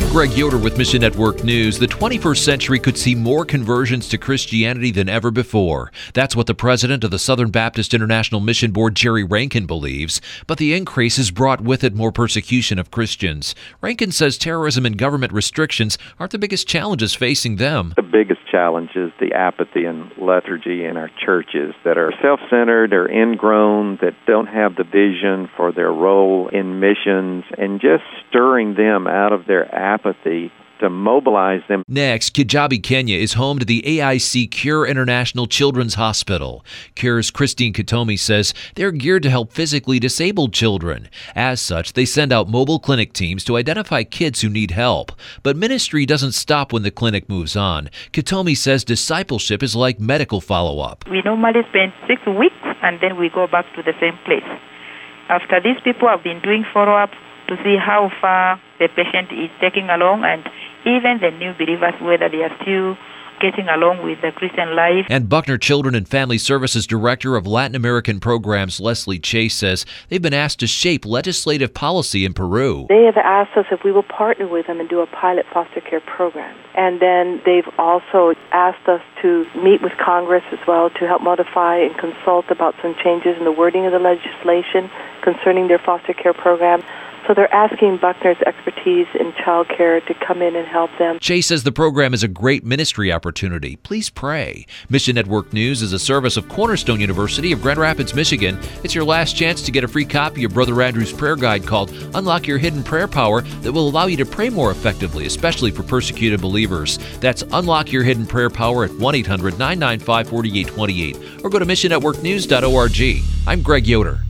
Greg Yoder with Mission Network News. The 21st century could see more conversions to Christianity than ever before. That's what the president of the Southern Baptist International Mission Board, Jerry Rankin, believes. But the increase has brought with it more persecution of Christians. Rankin says terrorism and government restrictions aren't the biggest challenges facing them. The biggest challenge is the apathy and lethargy in our churches that are self-centered or ingrown, that don't have the vision for their role in missions, and just stirring them out of their apathy to mobilize them. Next, Kijabi, Kenya is home to the AIC Cure International Children's Hospital. Cure's Christine Katomi says they're geared to help physically disabled children. As such, they send out mobile clinic teams to identify kids who need help. But ministry doesn't stop when the clinic moves on. Katomi says discipleship is like medical follow-up. We normally spend 6 weeks and then we go back to the same place. After these people have been doing follow-up to see how far the patient is taking along, and even the new believers, whether they are still getting along with the Christian life. And Buckner Children and Family Services Director of Latin American Programs, Leslie Chase, says they've been asked to shape legislative policy in Peru. They have asked us if we will partner with them and do a pilot foster care program. And then they've also asked us to meet with Congress as well to help modify and consult about some changes in the wording of the legislation concerning their foster care program. So they're asking Buckner's expertise in child care to come in and help them. Chase says the program is a great ministry opportunity. Please pray. Mission Network News is a service of Cornerstone University of Grand Rapids, Michigan. It's your last chance to get a free copy of Brother Andrew's prayer guide called Unlock Your Hidden Prayer Power that will allow you to pray more effectively, especially for persecuted believers. That's Unlock Your Hidden Prayer Power at 1-800-995-4828 or go to missionnetworknews.org. I'm Greg Yoder.